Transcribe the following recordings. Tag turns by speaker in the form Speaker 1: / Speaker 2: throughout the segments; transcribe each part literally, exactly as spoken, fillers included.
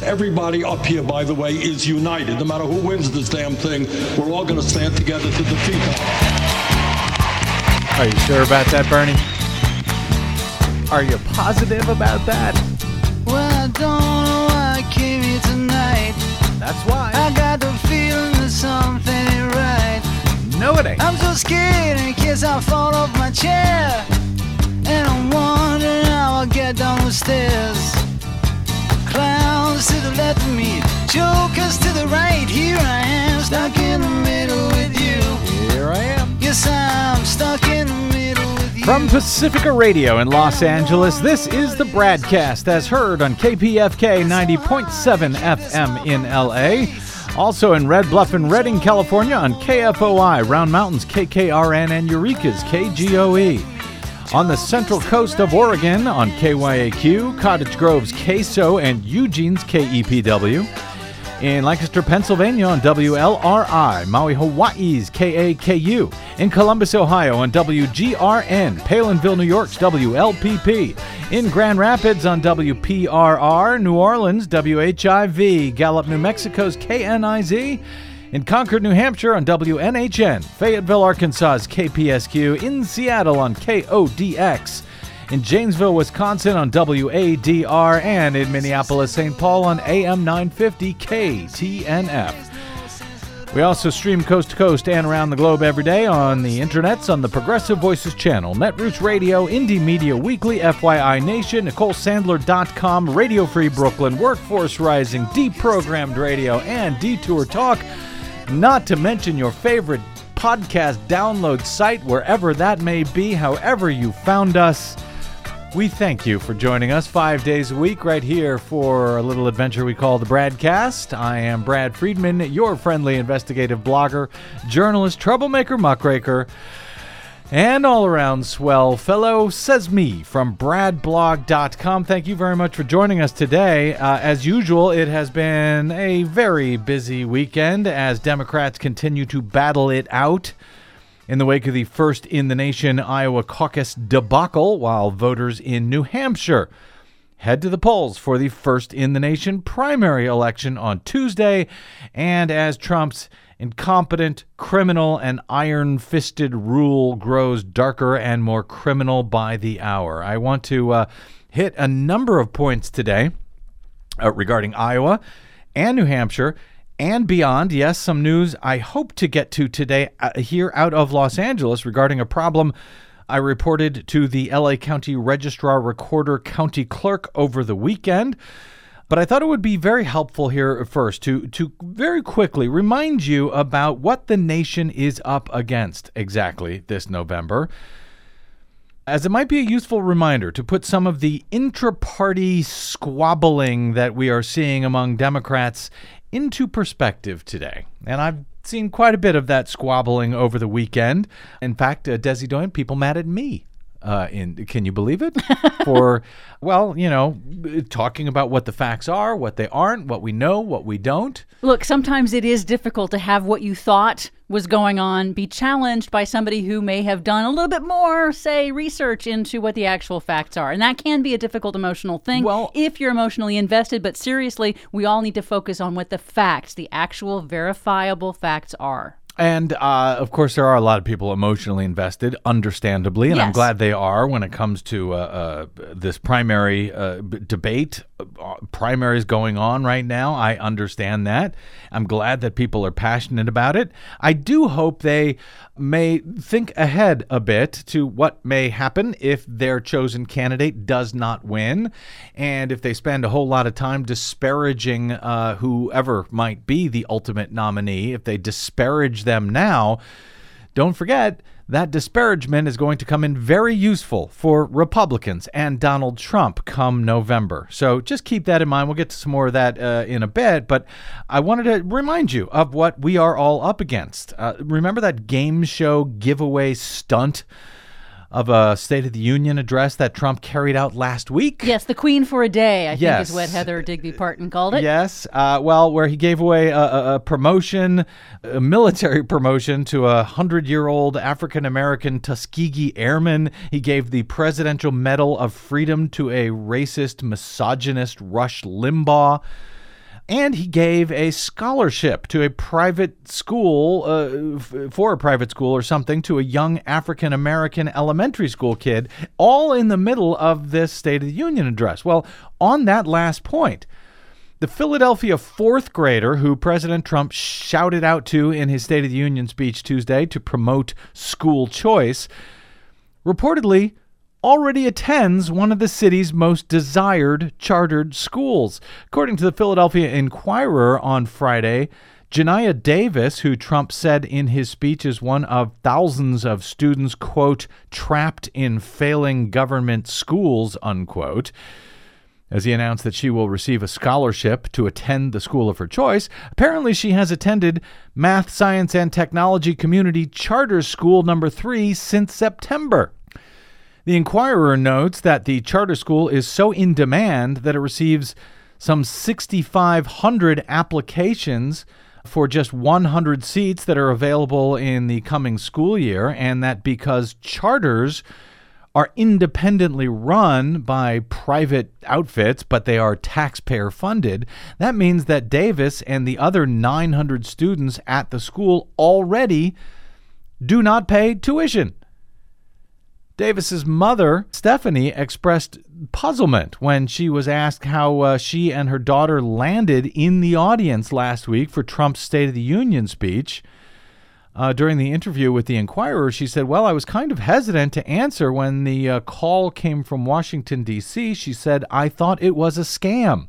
Speaker 1: Everybody up here, by the way, is united. No matter who wins this damn thing, we're all going to stand together to defeat them.
Speaker 2: Are you sure about that, Bernie? Are you positive about that?
Speaker 3: Well, I don't know why I came here tonight.
Speaker 2: That's why.
Speaker 3: I got the feeling that something ain't right.
Speaker 2: No, it ain't.
Speaker 3: I'm so scared in case I fall off my chair. And I'm wondering how I'll get down the stairs. Clowns to the left of me, jokers to the right. Here I am, stuck in the middle with you.
Speaker 2: Here I am.
Speaker 3: Yes, I'm stuck in the middle with you.
Speaker 2: From Pacifica Radio in Los Angeles, this is the Bradcast, as heard on K P F K ninety point seven F M in L A. Also in Red Bluff and Redding, California on K F O I, Round Mountains K K R N, and Eureka's K G O E. On the central coast of Oregon on K Y A Q, Cottage Grove's K S O, and Eugene's K E P W. In Lancaster, Pennsylvania on W L R I, Maui, Hawaii's K A K U. In Columbus, Ohio on W G R N, Palinville, New York's W L P P. In Grand Rapids on W P R R, New Orleans, W H I V. Gallup, New Mexico's K N I Z. In Concord, New Hampshire on W N H N, Fayetteville, Arkansas's K P S Q, in Seattle on K O D X, in Janesville, Wisconsin on W A D R, and in Minneapolis, Saint Paul on A M nine fifty K T N F. We also stream coast to coast and around the globe every day on the internets on the Progressive Voices channel, Netroots Radio, Indie Media Weekly, F Y I Nation, Nicole Sandler dot com, Radio Free Brooklyn, Workforce Rising, Deprogrammed Radio, and Detour Talk. Not to mention your favorite podcast download site, wherever that may be, however you found us. We thank you for joining us five days a week right here for a little adventure we call the Bradcast. I am Brad Friedman, your friendly investigative blogger, journalist, troublemaker, muckraker, and all-around swell fellow, says me, from brad blog dot com. Thank you very much for joining us today. Uh, as usual, it has been a very busy weekend as Democrats continue to battle it out in the wake of the first-in-the-nation Iowa caucus debacle, while voters in New Hampshire head to the polls for the first-in-the-nation primary election on Tuesday, and as Trump's incompetent, criminal, and iron-fisted rule grows darker and more criminal by the hour. I want to uh, hit a number of points today uh, regarding Iowa and New Hampshire and beyond. Yes, some news I hope to get to today uh, here out of Los Angeles regarding a problem I reported to the L A County Registrar Recorder County Clerk over the weekend. But I thought it would be very helpful here first to, to very quickly remind you about what the nation is up against exactly this November, as it might be a useful reminder to put some of the intra-party squabbling that we are seeing among Democrats into perspective today. And I've seen quite a bit of that squabbling over the weekend. In fact, uh, Desi Doyen, people mad at me. Uh, in can you believe it? For, well, you know, talking about what the facts are, what they aren't, what we know, what we don't.
Speaker 4: Look, sometimes it is difficult to have what you thought was going on be challenged by somebody who may have done a little bit more, say, research into what the actual facts are. And that can be a difficult emotional thing
Speaker 2: well,
Speaker 4: if you're emotionally invested. But seriously, we all need to focus on what the facts, the actual verifiable facts are.
Speaker 2: And, uh, of course, there are a lot of people emotionally invested, understandably, and
Speaker 4: yes.
Speaker 2: I'm glad they are when it comes to uh, uh, this primary uh, b- debate. Uh, primaries going on right now. I understand that. I'm glad that people are passionate about it. I do hope they may think ahead a bit to what may happen if their chosen candidate does not win, and if they spend a whole lot of time disparaging uh, whoever might be the ultimate nominee, if they disparage them now, don't forget that disparagement is going to come in very useful for Republicans and Donald Trump come November. So just keep that in mind. We'll get to some more of that uh, in a bit, but I wanted to remind you of what we are all up against. Uh, remember that game show giveaway stunt of a State of the Union address that Trump carried out last week?
Speaker 4: Yes, the Queen for a Day, I
Speaker 2: yes.
Speaker 4: think is what Heather Digby Parton called it.
Speaker 2: Yes, uh, well, where he gave away a, a, a promotion, a military promotion to a hundred-year-old African-American Tuskegee Airman. He gave the Presidential Medal of Freedom to a racist, misogynist Rush Limbaugh. And he gave a scholarship to a private school, uh, f- for a private school or something, to a young African-American elementary school kid, all in the middle of this State of the Union address. Well, on that last point, the Philadelphia fourth grader who President Trump shouted out to in his State of the Union speech Tuesday to promote school choice, reportedly already attends one of the city's most desired chartered schools. According to the Philadelphia Inquirer on Friday, Janiah Davis, who Trump said in his speech is one of thousands of students, quote, trapped in failing government schools, unquote, as he announced that she will receive a scholarship to attend the school of her choice. Apparently, she has attended Math, Science, and Technology Community Charter School number three since September. The Inquirer notes that the charter school is so in demand that it receives some six thousand five hundred applications for just one hundred seats that are available in the coming school year, and that because charters are independently run by private outfits, but they are taxpayer funded, that means that Davis and the other nine hundred students at the school already do not pay tuition. Davis's mother, Stephanie, expressed puzzlement when she was asked how uh, she and her daughter landed in the audience last week for Trump's State of the Union speech. Uh, during the interview with the Inquirer, she said, well, I was kind of hesitant to answer when the uh, call came from Washington, D C She said, I thought it was a scam.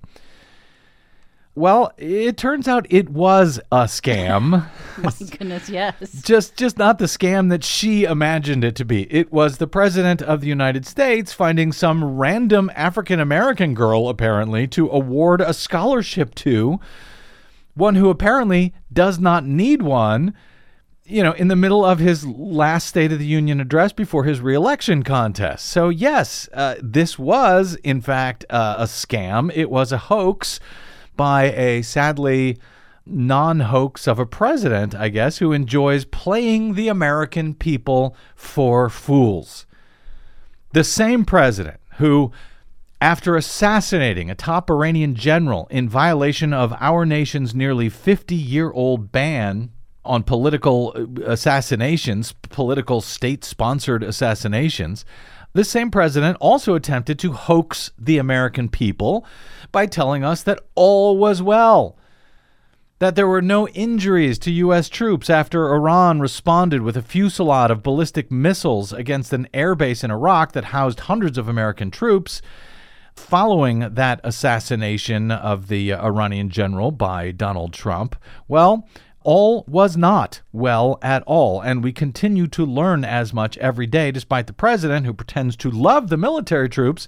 Speaker 2: Well, it turns out it was a scam.
Speaker 4: My goodness, yes.
Speaker 2: Just just not the scam that she imagined it to be. It was the President of the United States finding some random African-American girl, apparently, to award a scholarship to, one who apparently does not need one, you know, in the middle of his last State of the Union address before his re-election contest. So, yes, uh, this was, in fact, uh, a scam. It was a hoax by a sadly non-hoax of a president, I guess, who enjoys playing the American people for fools. The same president who, after assassinating a top Iranian general in violation of our nation's nearly fifty-year-old ban on political assassinations, political state-sponsored assassinations, this same president also attempted to hoax the American people by telling us that all was well, that there were no injuries to U S troops after Iran responded with a fusillade of ballistic missiles against an airbase in Iraq that housed hundreds of American troops following that assassination of the Iranian general by Donald Trump. Well, all was not well at all, and we continue to learn as much every day, despite the president, who pretends to love the military troops,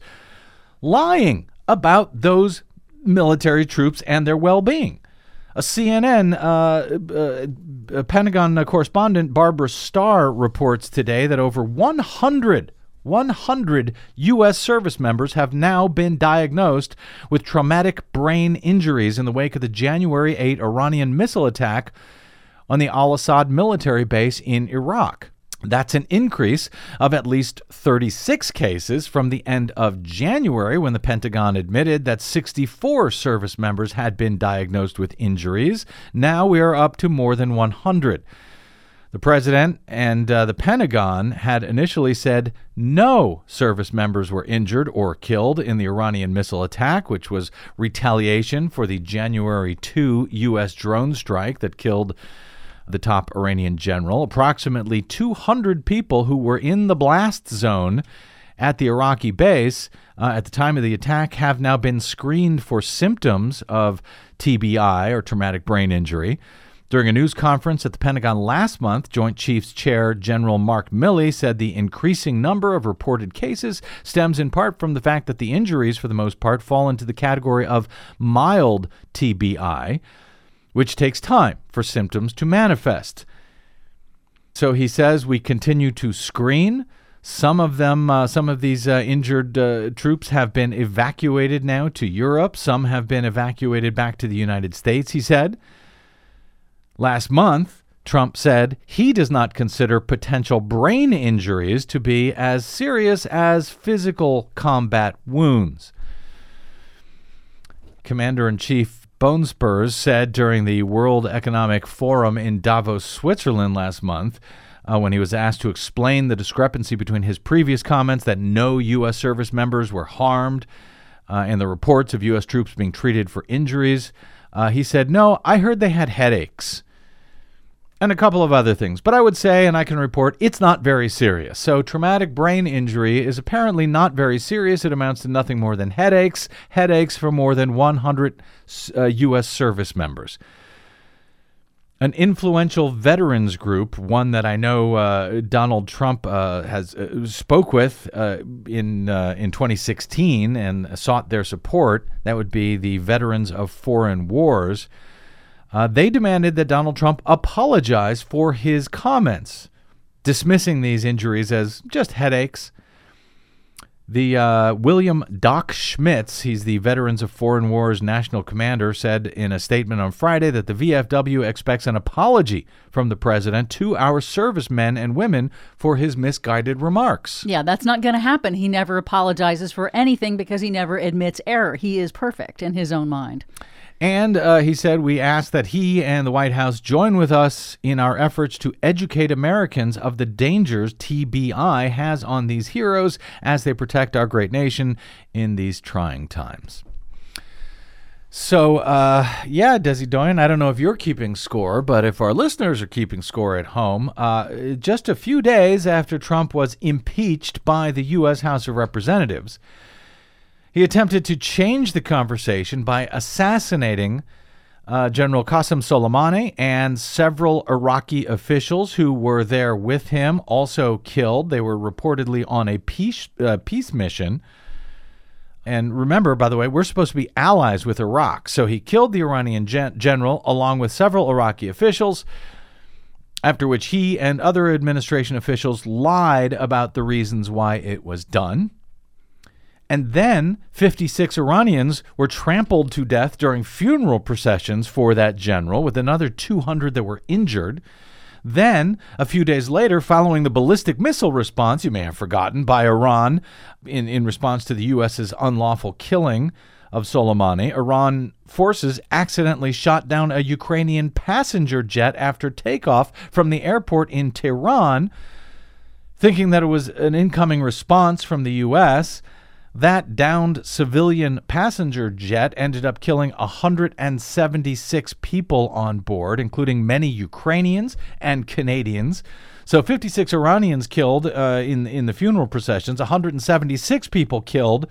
Speaker 2: lying about those military troops and their well-being. A C N N uh, uh, Pentagon correspondent, Barbara Starr, reports today that over one hundred one hundred U S service members have now been diagnosed with traumatic brain injuries in the wake of the January eighth Iranian missile attack on the Al-Assad military base in Iraq. That's an increase of at least thirty-six cases from the end of January, when the Pentagon admitted that sixty-four service members had been diagnosed with injuries. Now we are up to more than one hundred. The president and uh, the Pentagon had initially said no service members were injured or killed in the Iranian missile attack, which was retaliation for the January second U S drone strike that killed the top Iranian general. Approximately two hundred people who were in the blast zone at the Iraqi base uh, at the time of the attack have now been screened for symptoms of T B I, or traumatic brain injury. During a news conference at the Pentagon last month, Joint Chiefs Chair General Mark Milley said the increasing number of reported cases stems in part from the fact that the injuries, for the most part, fall into the category of mild T B I, which takes time for symptoms to manifest. So he says we continue to screen. Some of them, uh, some of these uh, injured uh, troops have been evacuated now to Europe. Some have been evacuated back to the United States, he said. Last month, Trump said he does not consider potential brain injuries to be as serious as physical combat wounds. Commander-in-Chief Bone Spurs said during the World Economic Forum in Davos, Switzerland last month, uh, when he was asked to explain the discrepancy between his previous comments that no U S service members were harmed uh, and the reports of U S troops being treated for injuries, uh, he said, no, I heard they had headaches. And a couple of other things. But I would say, and I can report, it's not very serious. So traumatic brain injury is apparently not very serious. It amounts to nothing more than headaches, headaches for more than one hundred uh, U S service members. An influential veterans group, one that I know uh, Donald Trump uh, has uh, spoke with uh, in uh, in twenty sixteen and sought their support, that would be the Veterans of Foreign Wars. Uh, they demanded that Donald Trump apologize for his comments, dismissing these injuries as just headaches. The uh, William Doc Schmitz, he's the Veterans of Foreign Wars national commander, said in a statement on Friday that the V F W expects an apology from the president to our servicemen and women for his misguided remarks.
Speaker 4: Yeah, that's not going to happen. He never apologizes for anything because he never admits error. He is perfect in his own mind.
Speaker 2: And uh, he said, we ask that he and the White House join with us in our efforts to educate Americans of the dangers T B I has on these heroes as they protect our great nation in these trying times. So, uh, yeah, Desi Doyen, I don't know if you're keeping score, but if our listeners are keeping score at home, uh, just a few days after Trump was impeached by the U S House of Representatives, he attempted to change the conversation by assassinating uh, General Qasem Soleimani and several Iraqi officials who were there with him, also killed. They were reportedly on a peace, uh, peace mission. And remember, by the way, we're supposed to be allies with Iraq. So he killed the Iranian gen- general along with several Iraqi officials, after which he and other administration officials lied about the reasons why it was done. And then fifty-six Iranians were trampled to death during funeral processions for that general, with another two hundred that were injured. Then, a few days later, following the ballistic missile response, you may have forgotten, by Iran in, in response to the U S's unlawful killing of Soleimani, Iran forces accidentally shot down a Ukrainian passenger jet after takeoff from the airport in Tehran, thinking that it was an incoming response from the U S That downed civilian passenger jet ended up killing one hundred seventy-six people on board, including many Ukrainians and Canadians. So fifty-six Iranians killed uh, in, in the funeral processions, one hundred seventy-six people killed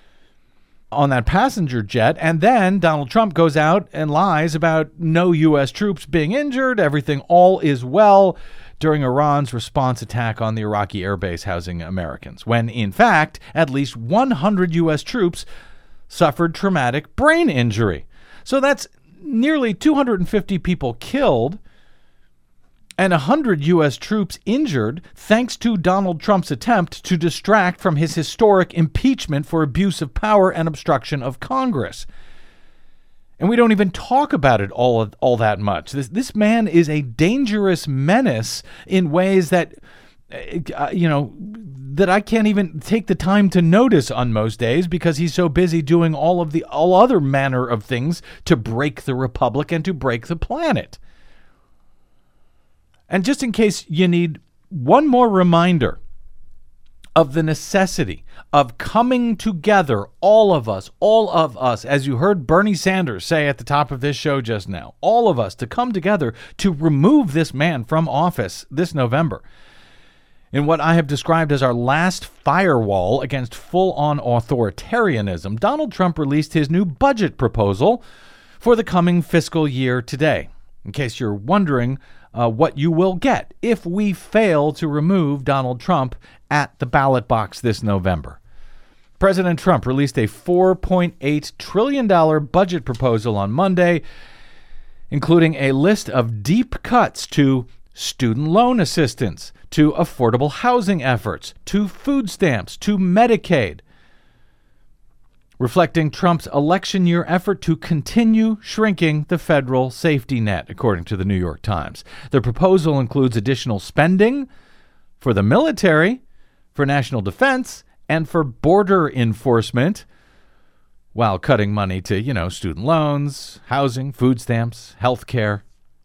Speaker 2: on that passenger jet. And then Donald Trump goes out and lies about no U S troops being injured. Everything, all is well, during Iran's response attack on the Iraqi airbase housing Americans, when, in fact, at least one hundred U S troops suffered traumatic brain injury. So that's nearly two hundred fifty people killed and one hundred U S troops injured thanks to Donald Trump's attempt to distract from his historic impeachment for abuse of power and obstruction of Congress. And we don't even talk about it all all that much. This this man is a dangerous menace in ways that, uh, you know, that I can't even take the time to notice on most days because he's so busy doing all of the all other manner of things to break the republic and to break the planet. And just in case you need one more reminder of the necessity of coming together, all of us, all of us, as you heard Bernie Sanders say at the top of this show just now, all of us to come together to remove this man from office this November in what I have described as our last firewall against full-on authoritarianism. Donald Trump released his new budget proposal for the coming fiscal year today. In case you're wondering uh, what you will get if we fail to remove Donald Trump at the ballot box this November. President Trump released a four point eight trillion dollars budget proposal on Monday, including a list of deep cuts to student loan assistance, to affordable housing efforts, to food stamps, to Medicaid, reflecting Trump's election year effort to continue shrinking the federal safety net, according to the New York Times. The proposal includes additional spending for the military, for national defense, and for border enforcement, while cutting money to, you know, student loans, housing, food stamps, health care.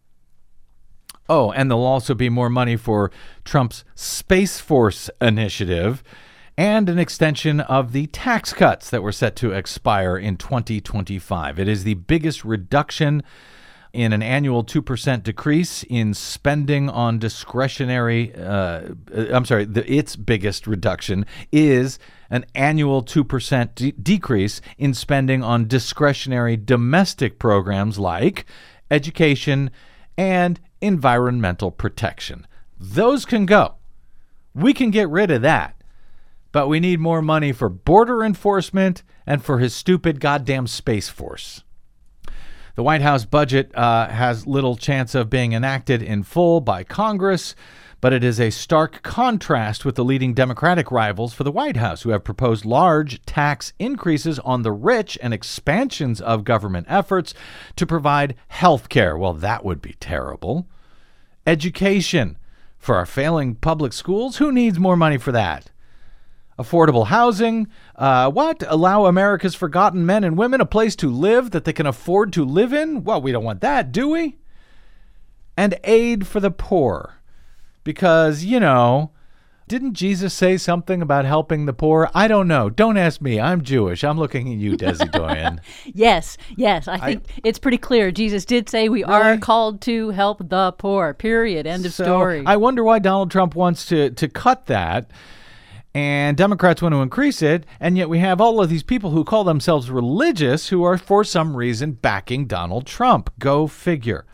Speaker 2: Oh, and there'll also be more money for Trump's Space Force initiative and an extension of the tax cuts that were set to expire in twenty twenty-five. It is the biggest reduction in an annual two percent decrease in spending on discretionary, uh, I'm sorry, the, its biggest reduction is an annual two percent de- decrease in spending on discretionary domestic programs like education and environmental protection. Those can go. We can get rid of that. But we need more money for border enforcement and for his stupid goddamn Space Force. The White House budget uh, has little chance of being enacted in full by Congress, but it is a stark contrast with the leading Democratic rivals for the White House, who have proposed large tax increases on the rich and expansions of government efforts to provide health care. Well, that would be terrible. Education for our failing public schools. Who needs more money for that? Affordable housing. Uh, what? Allow America's forgotten men and women a place to live that they can afford to live in? Well, we don't want that, do we? And aid for the poor. Because, you know, didn't Jesus say something about helping the poor? I don't know. Don't ask me. I'm Jewish. I'm looking at you, Desi Doyen.
Speaker 4: Yes, yes. I think I, it's pretty clear. Jesus did say we really? are called to help the poor, period. End of
Speaker 2: so
Speaker 4: story.
Speaker 2: I wonder why Donald Trump wants to, to cut that. And Democrats want to increase it, and yet we have all of these people who call themselves religious who are, for some reason, backing Donald Trump. Go figure.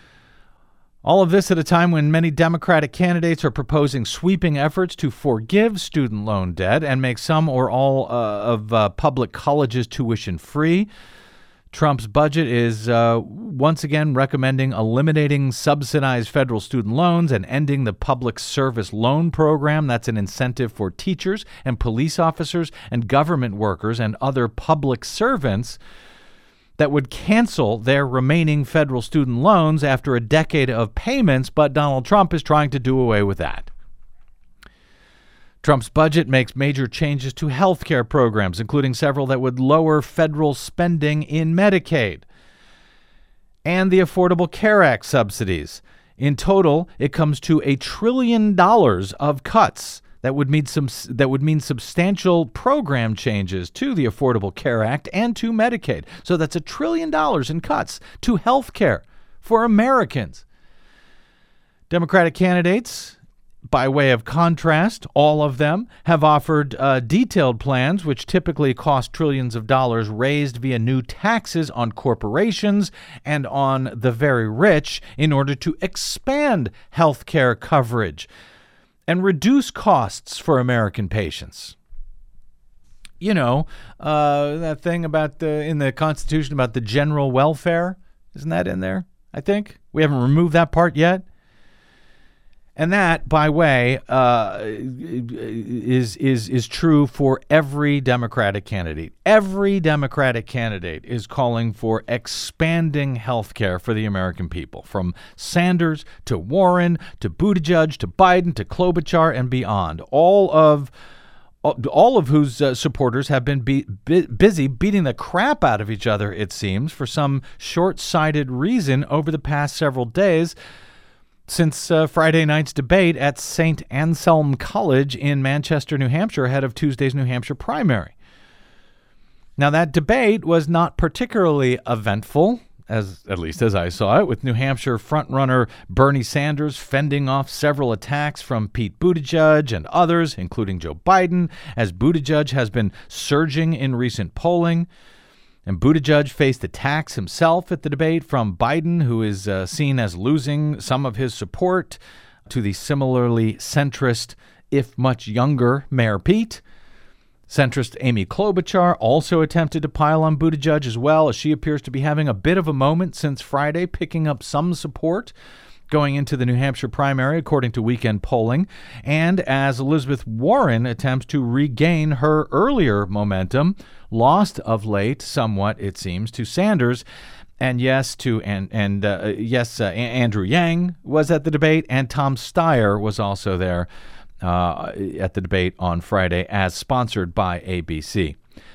Speaker 2: All of this at a time when many Democratic candidates are proposing sweeping efforts to forgive student loan debt and make some or all uh, of uh, public colleges tuition free. Trump's budget is uh, once again recommending eliminating subsidized federal student loans and ending the public service loan program. That's an incentive for teachers and police officers and government workers and other public servants that would cancel their remaining federal student loans after a decade of payments, but Donald Trump is trying to do away with that. Trump's budget makes major changes to health care programs, including several that would lower federal spending in Medicaid and the Affordable Care Act subsidies. In total, it comes to a trillion dollars of cuts that would mean some that would mean substantial program changes to the Affordable Care Act and to Medicaid. So that's a trillion dollars in cuts to health care for Americans. Democratic candidates, by way of contrast, all of them have offered uh, detailed plans which typically cost trillions of dollars raised via new taxes on corporations and on the very rich in order to expand health care coverage and reduce costs for American patients. You know, uh, that thing about the in the Constitution about the general welfare, isn't that in there? I think we haven't removed that part yet. And that, by way, uh, is is is true for every Democratic candidate. Every Democratic candidate is calling for expanding health care for the American people, from Sanders to Warren to Buttigieg to Biden to Klobuchar and beyond. All of all of whose uh, supporters have been be- be- busy beating the crap out of each other, it seems, for some short-sighted reason over the past several days, since uh, Friday night's debate at Saint Anselm College in Manchester, New Hampshire, ahead of Tuesday's New Hampshire primary. Now, that debate was not particularly eventful, as at least as I saw it, with New Hampshire frontrunner Bernie Sanders fending off several attacks from Pete Buttigieg and others, including Joe Biden, as Buttigieg has been surging in recent polling. And Buttigieg faced attacks himself at the debate from Biden, who is uh, seen as losing some of his support to the similarly centrist, if much younger, Mayor Pete. Centrist Amy Klobuchar also attempted to pile on Buttigieg as well, as she appears to be having a bit of a moment since Friday, picking up some support going into the New Hampshire primary, according to weekend polling, and as Elizabeth Warren attempts to regain her earlier momentum, lost of late somewhat, it seems, to Sanders, and yes, to and and uh, yes, uh, Andrew Yang was at the debate, and Tom Steyer was also there uh, at the debate on Friday, as sponsored by A B C.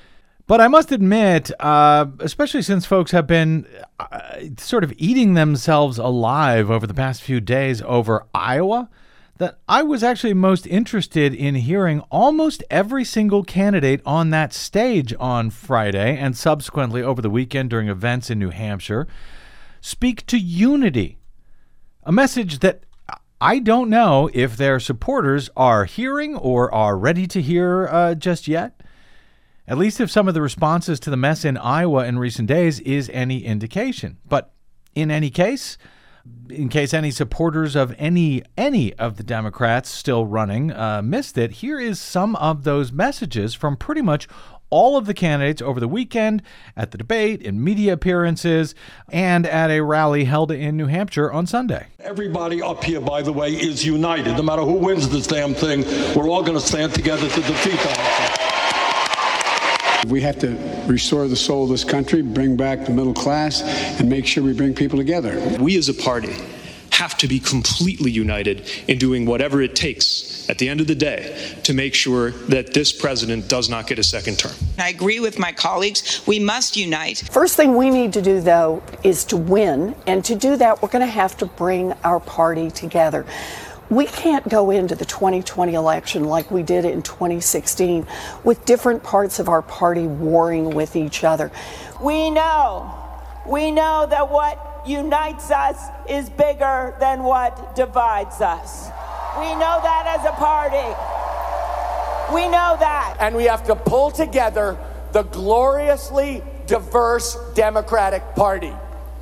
Speaker 2: But I must admit, uh, especially since folks have been uh, sort of eating themselves alive over the past few days over Iowa, that I was actually most interested in hearing almost every single candidate on that stage on Friday and subsequently over the weekend during events in New Hampshire speak to unity, a message that I don't know if their supporters are hearing or are ready to hear uh, just yet. At least if some of the responses to the mess in Iowa in recent days is any indication. But in any case, in case any supporters of any any of the Democrats still running uh, missed it, here is some of those messages from pretty much all of the candidates over the weekend, at the debate, in media appearances, and at a rally held in New Hampshire on Sunday.
Speaker 1: Everybody up here, by the way, is united. No matter who wins this damn thing, we're all going to stand together to defeat them.
Speaker 5: We have to restore the soul of this country, bring back the middle class, and make sure we bring people together.
Speaker 6: We as a party have to be completely united in doing whatever it takes at the end of the day to make sure that this president does not get a second term.
Speaker 7: I agree with my colleagues. We must unite.
Speaker 8: First thing we need to do, though, is to win. And to do that, we're going to have to bring our party together. We can't go into the twenty twenty election like we did in twenty sixteen with different parts of our party warring with each other.
Speaker 9: We know, we know that what unites us is bigger than what divides us. We know that as a party. We know that.
Speaker 10: And we have to pull together the gloriously diverse Democratic Party.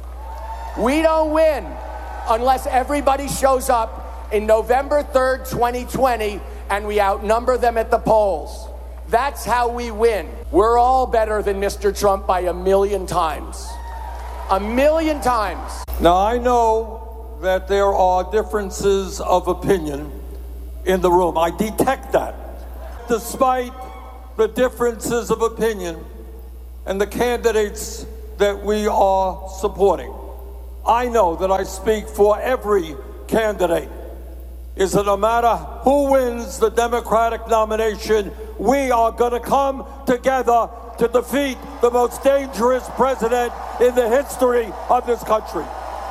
Speaker 10: We don't win unless everybody shows up in November third, twenty twenty, and we outnumber them at the polls. That's how we win. We're all better than Mister Trump by a million times. A million times.
Speaker 11: Now, I know that there are differences of opinion in the room. I detect that. Despite the differences of opinion and the candidates that we are supporting, I know that I speak for every candidate. Is that no matter who wins the Democratic nomination, we are going to come together to defeat the most dangerous president in the history of this country.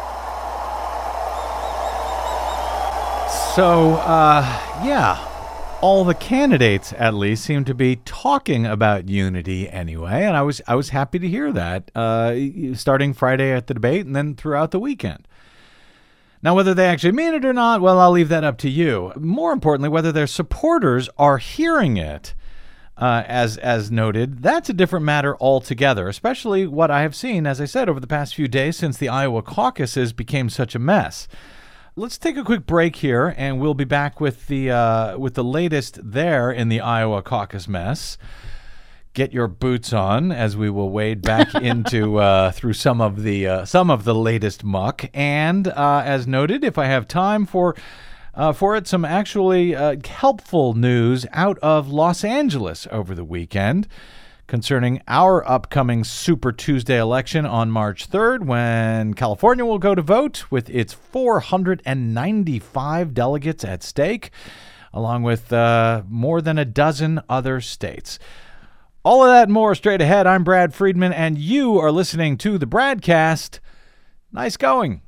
Speaker 2: So, uh, yeah, all the candidates at least seem to be talking about unity anyway, and I was I was happy to hear that uh, starting Friday at the debate and then throughout the weekend. Now, whether they actually mean it or not, well, I'll leave that up to you. More importantly, whether their supporters are hearing it, uh, as as noted, that's a different matter altogether, especially what I have seen, as I said, over the past few days since the Iowa caucuses became such a mess. Let's take a quick break here, and we'll be back with the uh, with the latest there in the Iowa caucus mess. Get your boots on as we will wade back into uh, through some of the uh, some of the latest muck, and uh, as noted, if I have time for uh, for it, some actually uh, helpful news out of Los Angeles over the weekend concerning our upcoming Super Tuesday election on March third, when California will go to vote with its four hundred ninety-five delegates at stake, along with uh, more than a dozen other states. All of that and more straight ahead. I'm Brad Friedman, and you are listening to the Bradcast. Nice going.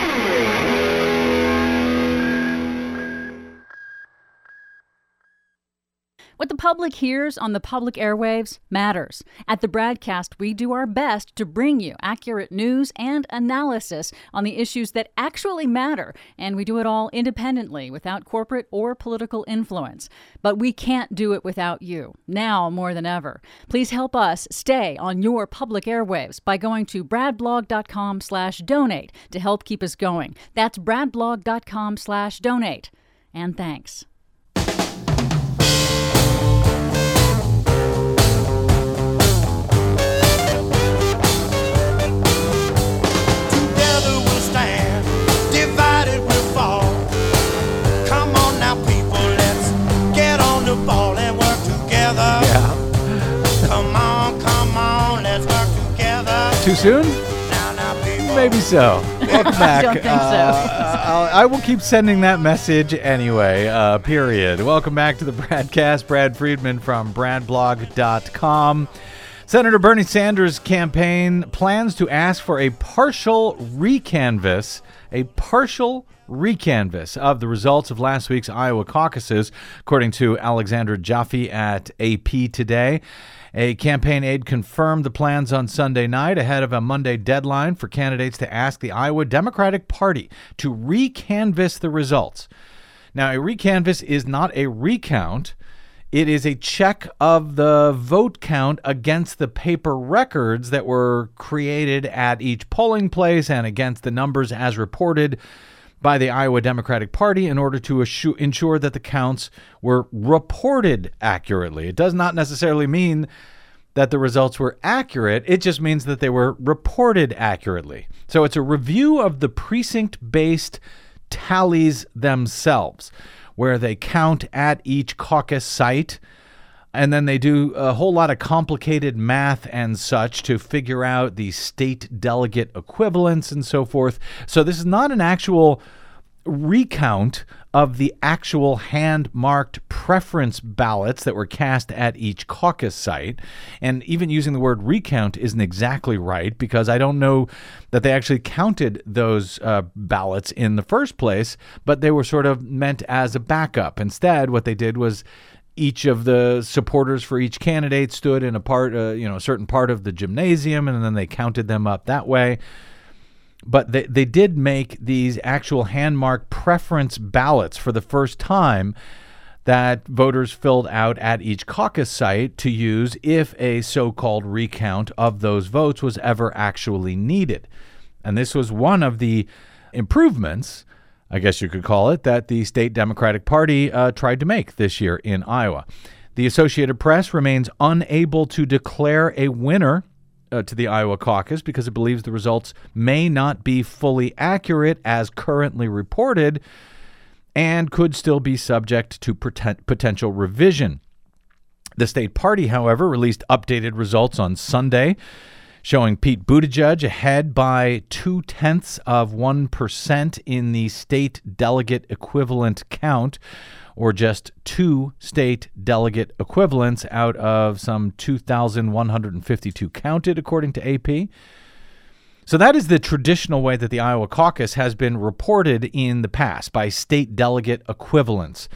Speaker 4: What the public hears on the public airwaves matters. At the Bradcast, we do our best to bring you accurate news and analysis on the issues that actually matter, and we do it all independently, without corporate or political influence. But we can't do it without you, now more than ever. Please help us stay on your public airwaves by going to bradblog.com slash donate to help keep us going. That's bradblog.com slash donate. And thanks.
Speaker 2: Too soon? Maybe so. Welcome back.
Speaker 4: I don't think so.
Speaker 2: uh, I will keep sending that message anyway, uh, period. Welcome back to the Bradcast. Brad Friedman from brad blog dot com. Senator Bernie Sanders' campaign plans to ask for a partial recanvass, a partial recanvass of the results of last week's Iowa caucuses, according to Alexandra Jaffe at A P Today. A campaign aide confirmed the plans on Sunday night ahead of a Monday deadline for candidates to ask the Iowa Democratic Party to recanvass the results. Now, a recanvass is not a recount. It is a check of the vote count against the paper records that were created at each polling place and against the numbers as reported by the Iowa Democratic Party in order to assure, ensure that the counts were reported accurately. It does not necessarily mean that the results were accurate. It just means that they were reported accurately. So it's a review of the precinct-based tallies themselves, where they count at each caucus site, and then they do a whole lot of complicated math and such to figure out the state delegate equivalents and so forth. So this is not an actual recount of the actual hand-marked preference ballots that were cast at each caucus site. And even using the word recount isn't exactly right, because I don't know that they actually counted those uh, ballots in the first place, but they were sort of meant as a backup. Instead, what they did was each of the supporters for each candidate stood in a part, uh, you know, a certain part of the gymnasium, and then they counted them up that way. But they, they did make these actual hand-marked preference ballots for the first time that voters filled out at each caucus site to use if a so-called recount of those votes was ever actually needed. And this was one of the improvements, I guess you could call it, that the state Democratic Party uh, tried to make this year in Iowa. The Associated Press remains unable to declare a winner Uh, to the Iowa caucus because it believes the results may not be fully accurate as currently reported and could still be subject to poten- potential revision. The state party, however, released updated results on Sunday, showing Pete Buttigieg ahead by two-tenths of one percent in the state delegate equivalent count, or just two state delegate equivalents out of some two thousand one hundred fifty-two counted, according to A P. So that is the traditional way that the Iowa caucus has been reported in the past, by state delegate equivalents.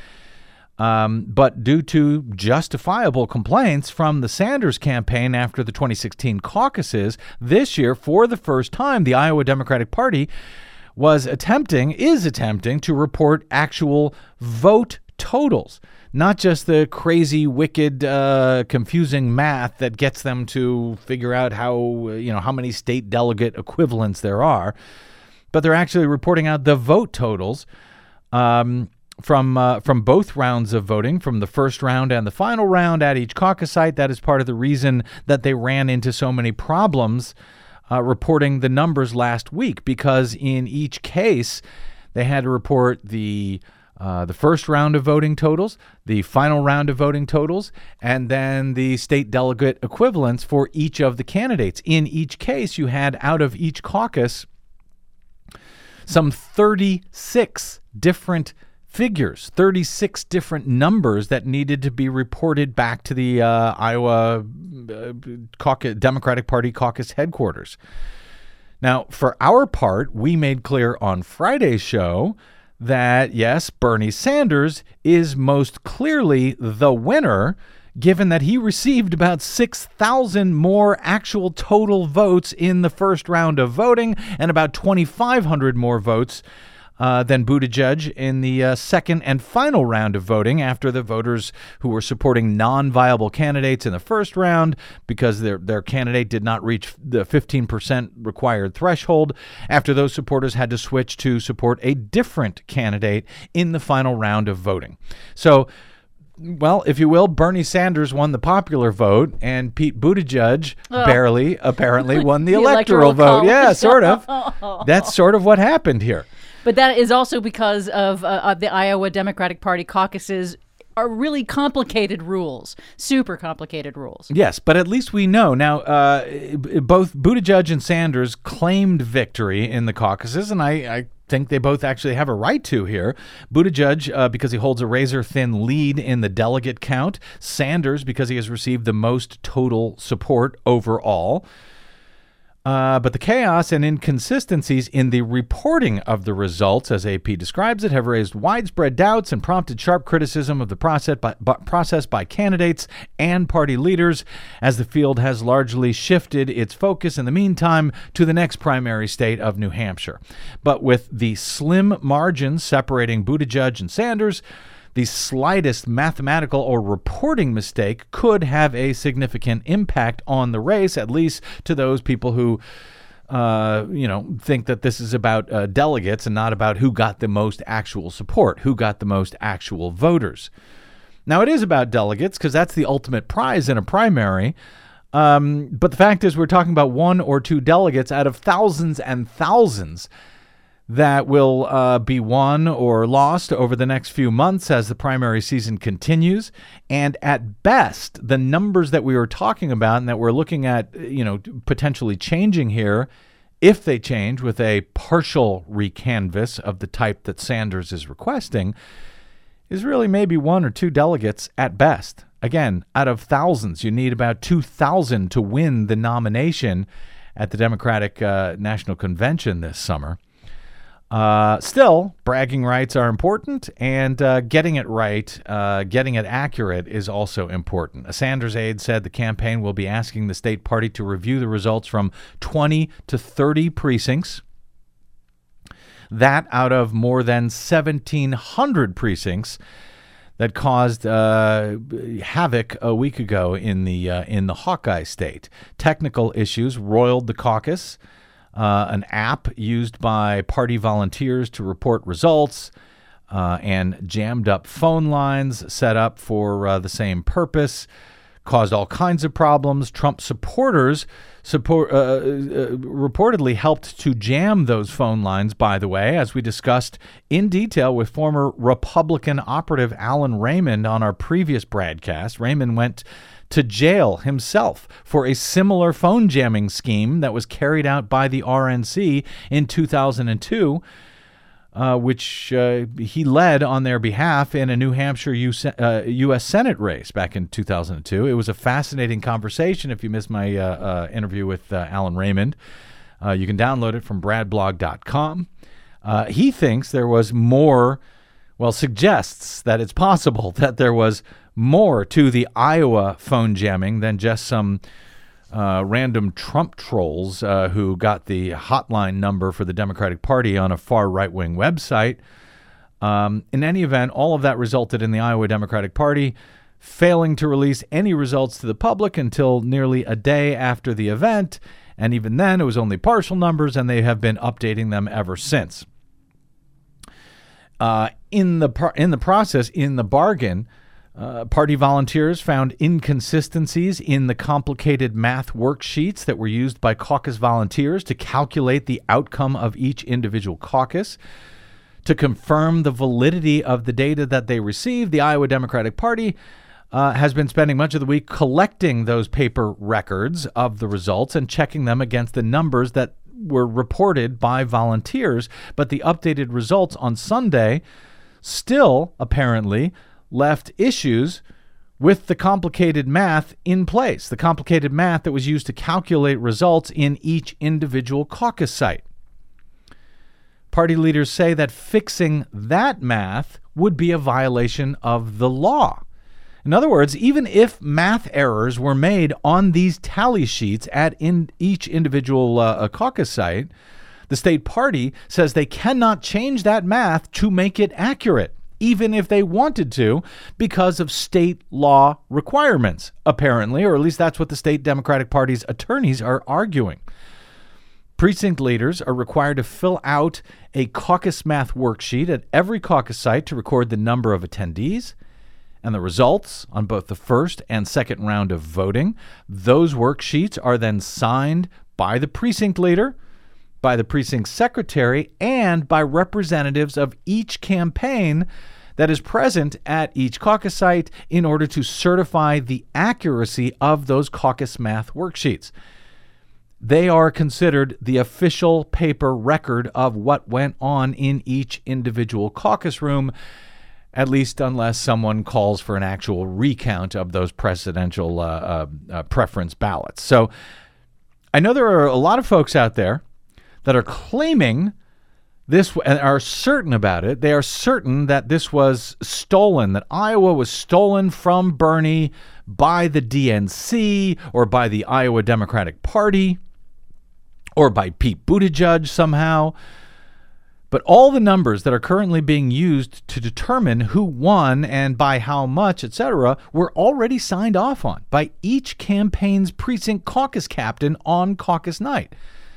Speaker 2: Um, but due to justifiable complaints from the Sanders campaign after the twenty sixteen caucuses, this year, for the first time, the Iowa Democratic Party was attempting, is attempting to report actual vote totals, not just the crazy, wicked, uh, confusing math that gets them to figure out how, you know, how many state delegate equivalents there are, but they're actually reporting out the vote totals um, from uh, from both rounds of voting, from the first round and the final round at each caucus site. That is part of the reason that they ran into so many problems uh, reporting the numbers last week, because in each case they had to report the Uh, the first round of voting totals, the final round of voting totals, and then the state delegate equivalents for each of the candidates. In each case, you had out of each caucus some thirty-six different figures, thirty-six different numbers that needed to be reported back to the uh, Iowa uh, caucus, Democratic Party caucus headquarters. Now, for our part, we made clear on Friday's show that, yes, Bernie Sanders is most clearly the winner, given that he received about six thousand more actual total votes in the first round of voting and about twenty-five hundred more votes uh, than Buttigieg in the uh, second and final round of voting, after the voters who were supporting non-viable candidates in the first round because their their candidate did not reach the fifteen percent required threshold, after those supporters had to switch to support a different candidate in the final round of voting. So, well, if you will, Bernie Sanders won the popular vote, and Pete Buttigieg oh. barely, apparently, won the, the electoral, electoral vote. Yeah, sort of. That's sort of what happened here.
Speaker 4: But that is also because of, uh, of the Iowa Democratic Party caucuses are really complicated rules, super complicated rules.
Speaker 2: Yes, but at least we know. Now, uh, both Buttigieg and Sanders claimed victory in the caucuses, and I, I think they both actually have a right to here. Buttigieg, uh, because he holds a razor-thin lead in the delegate count. Sanders, because he has received the most total support overall. Uh, but the chaos and inconsistencies in the reporting of the results, as A P describes it, have raised widespread doubts and prompted sharp criticism of the process by, by, process by candidates and party leaders, as the field has largely shifted its focus in the meantime to the next primary state of New Hampshire. But with the slim margins separating Buttigieg and Sanders, the slightest mathematical or reporting mistake could have a significant impact on the race, at least to those people who, uh, you know, think that this is about uh, delegates and not about who got the most actual support, who got the most actual voters. Now, it is about delegates because that's the ultimate prize in a primary. Um, but the fact is we're talking about one or two delegates out of thousands and thousands that will uh, be won or lost over the next few months as the primary season continues. And at best, the numbers that we were talking about and that we're looking at, you know, potentially changing here, if they change with a partial recanvass of the type that Sanders is requesting, is really maybe one or two delegates at best. Again, out of thousands, you need about two thousand to win the nomination at the Democratic uh, National Convention this summer. Uh, still, bragging rights are important, and uh, getting it right, uh, getting it accurate is also important. A Sanders aide said the campaign will be asking the state party to review the results from twenty to thirty precincts. That out of more than seventeen hundred precincts that caused uh, havoc a week ago in the uh, in the Hawkeye state. Technical issues roiled the caucus. Uh, an app used by party volunteers to report results, uh, and jammed up phone lines set up for uh, the same purpose caused all kinds of problems. Trump supporters support, uh, uh, reportedly helped to jam those phone lines, by the way, as we discussed in detail with former Republican operative Alan Raymond on our previous broadcast. Raymond went to jail himself for a similar phone jamming scheme that was carried out by the R N C in two thousand two, uh, which uh, he led on their behalf in a New Hampshire U S Senate race back in two thousand two. It was a fascinating conversation. If you missed my uh, uh, interview with uh, Alan Raymond, uh, you can download it from brad blog dot com. Uh, he thinks there was more, well, suggests that it's possible that there was more to the Iowa phone jamming than just some uh, random Trump trolls uh, who got the hotline number for the Democratic Party on a far right-wing website. Um, in any event, all of that resulted in the Iowa Democratic Party failing to release any results to the public until nearly a day after the event. And even then, it was only partial numbers, and they have been updating them ever since. Uh, in the par- in the process, in the bargain, Uh, party volunteers found inconsistencies in the complicated math worksheets that were used by caucus volunteers to calculate the outcome of each individual caucus. To confirm the validity of the data that they received, the Iowa Democratic Party uh, has been spending much of the week collecting those paper records of the results and checking them against the numbers that were reported by volunteers. But the updated results on Sunday still, apparently, left issues with the complicated math in place, the complicated math that was used to calculate results in each individual caucus site. Party leaders say that fixing that math would be a violation of the law. In other words, even if math errors were made on these tally sheets at in each individual uh, caucus site, the state party says they cannot change that math to make it accurate, even if they wanted to, because of state law requirements, apparently, or at least that's what the state Democratic Party's attorneys are arguing. Precinct leaders are required to fill out a caucus math worksheet at every caucus site to record the number of attendees and the results on both the first and second round of voting. Those worksheets are then signed by the precinct leader, by the precinct secretary, and by representatives of each campaign that is present at each caucus site in order to certify the accuracy of those caucus math worksheets. They are considered the official paper record of what went on in each individual caucus room, at least unless someone calls for an actual recount of those presidential uh, uh, uh, preference ballots. So I know there are a lot of folks out there that are claiming this and are certain about it. They are certain that this was stolen, that Iowa was stolen from Bernie by the D N C or by the Iowa Democratic Party or by Pete Buttigieg somehow. But all the numbers that are currently being used to determine who won and by how much, et cetera, were already signed off on by each campaign's precinct caucus captain on caucus night.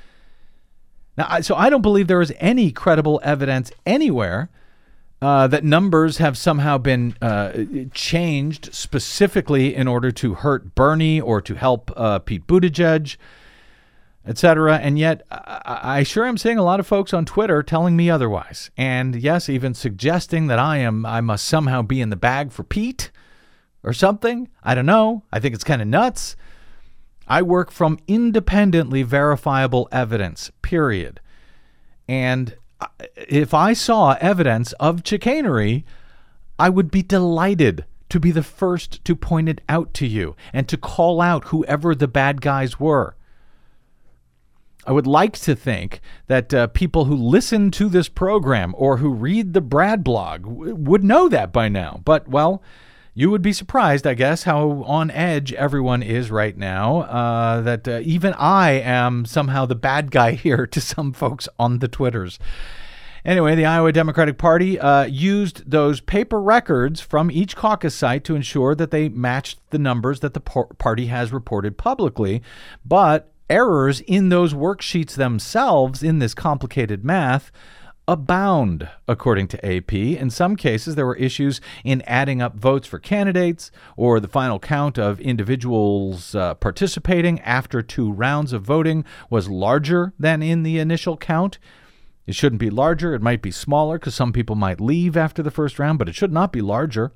Speaker 2: Now, so I don't believe there is any credible evidence anywhere uh, that numbers have somehow been uh, changed specifically in order to hurt Bernie or to help uh, Pete Buttigieg, et cetera. And yet I, I sure am seeing a lot of folks on Twitter telling me otherwise. And yes, even suggesting that I am I must somehow be in the bag for Pete or something. I don't know. I think it's kind of nuts. I work from independently verifiable evidence, period. And if I saw evidence of chicanery, I would be delighted to be the first to point it out to you and to call out whoever the bad guys were. I would like to think that uh, people who listen to this program or who read the Brad blog w- would know that by now. But, well, you would be surprised, I guess, how on edge everyone is right now, uh, that uh, even I am somehow the bad guy here to some folks on the Twitters. Anyway, the Iowa Democratic Party uh, used those paper records from each caucus site to ensure that they matched the numbers that the par- party has reported publicly, but errors in those worksheets themselves in this complicated math abound, according to A P. In some cases, there were issues in adding up votes for candidates or the final count of individuals uh, participating after two rounds of voting was larger than in the initial count. It shouldn't be larger. It might be smaller because some people might leave after the first round, but it should not be larger.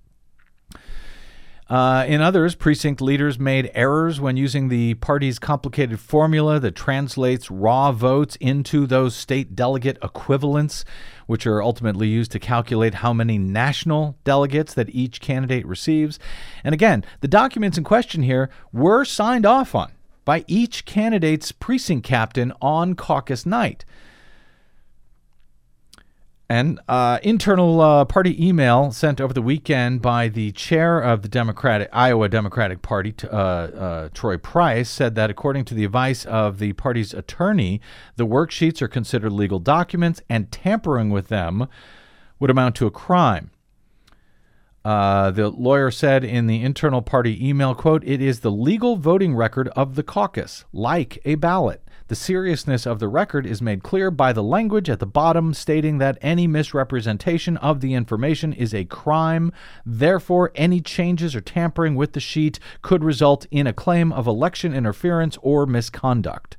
Speaker 2: Uh, in others, precinct leaders made errors when using the party's complicated formula that translates raw votes into those state delegate equivalents, which are ultimately used to calculate how many national delegates that each candidate receives. And again, the documents in question here were signed off on by each candidate's precinct captain on caucus night. An uh, internal uh, party email sent over the weekend by the chair of the Democratic Iowa Democratic Party, uh, uh, Troy Price, said that according to the advice of the party's attorney, the worksheets are considered legal documents and tampering with them would amount to a crime. Uh, the lawyer said in the internal party email, quote, "It is the legal voting record of the caucus, like a ballot. The seriousness of the record is made clear by the language at the bottom stating that any misrepresentation of the information is a crime. Therefore, any changes or tampering with the sheet could result in a claim of election interference or misconduct."